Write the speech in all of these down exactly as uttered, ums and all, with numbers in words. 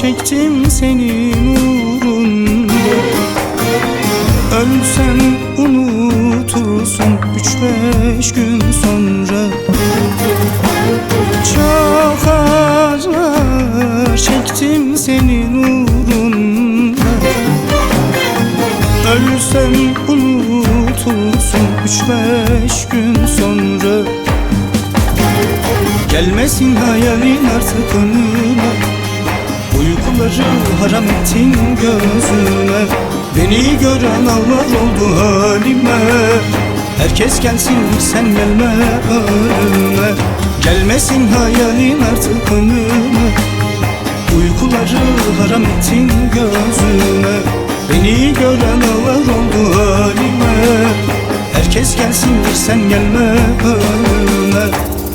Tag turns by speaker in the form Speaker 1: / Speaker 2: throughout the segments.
Speaker 1: çektim senin uğrunda. Ölsen unutursun üç beş gün sonra. Çok acılar çektim senin uğrunda. Ölsen unutursun üç beş gün sonra. Gelmesin hayalin artık önüme, uykuları haram ettin gözüme. Beni gören ağlar oldu halime. Herkes gelsin sen gelme önüme. Gelmesin hayalin artık önüme, uykuları haram ettin gözüme. Beni gören ağlar oldu halime. Herkes gelsin sen gelme önüme.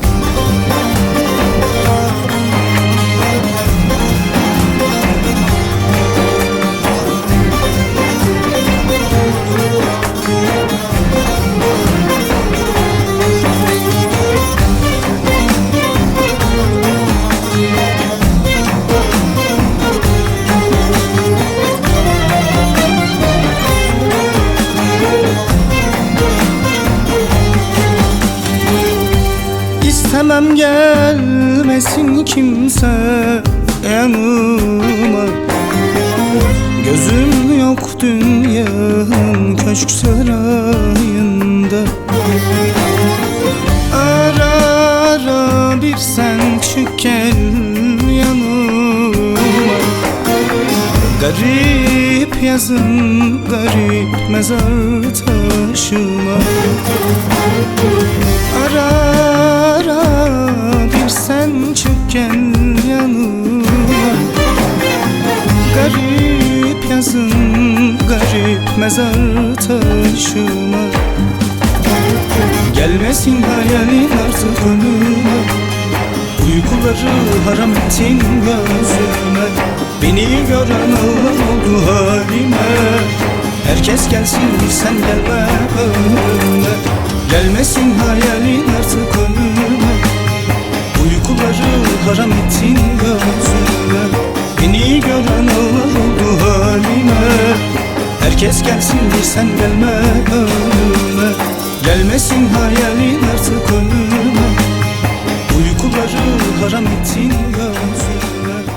Speaker 1: İstemem gelmesin kimse yanıma. Gözüm yok dünyanın köşk sarayında. Ara ara bir sen çık gel yanıma. Garip yazın garip mezar taşıma. Ara bir sen çık gel yanıma. Garip yazın garip mezar taşıma. Gelmesin hayalin artık önüme, uykuları haram ettin gözüme. Beni gören ağlar oldu halime. Herkes gelsin sen gelme önüme. Gelmesin hayalin artık önüme, uykuları haram ettin gözüme. Beni gören ağlar oldu halime. Herkes gelsin sen gelme önüme. Gelmesin hayalin artık önüme, uykuları haram ettin gözüme.